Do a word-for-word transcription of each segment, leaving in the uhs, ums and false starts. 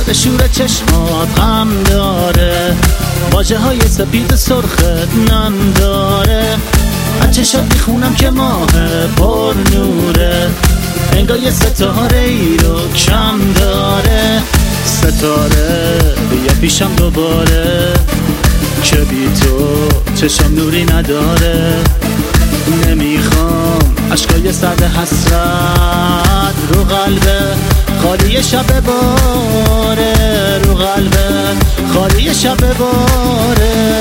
شده شور چشمات غم داره، واژه های سپید سرخت نم داره. از چشات میخونم که ماه پر نوره، انگار یه ستاره ای رو کم داره. ستاره بیا پیشم دوباره، که بی تو چشم نوری نداره. نمیخوام عشقای سرد حسرت رو قلبه خالی شب باره، رو قلبه خالی شب باره.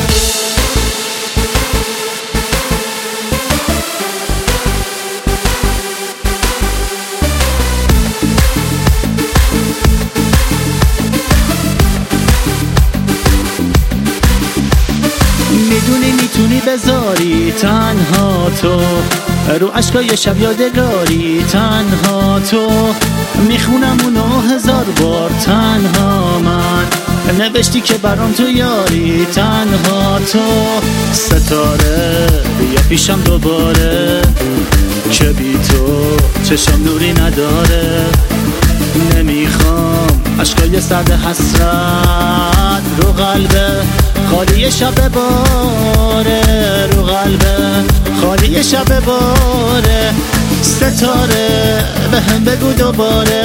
میدونی میتونی بذاری تنها تو رو عشقای شب یادگاری، تنها تو میخونم اونو هزار بار. تنها من نوشتی که برام تو یاری، تنها تو. ستاره بیا پیشم دوباره، که بی تو چشم نوری نداره. نمیخوام عشقای سرد حسرت رو قلبه خالی شب باره، رو قلبه خالی شب باره. ستاره به هم بگو دوباره،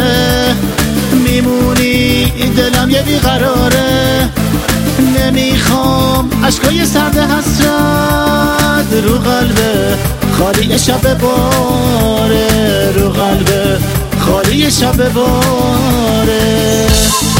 میمونی دلم یه بیقراره. نمیخوام عشقای سرد حسرت رو قلبه خالی شب باره، رو قلبه خالی شب باره.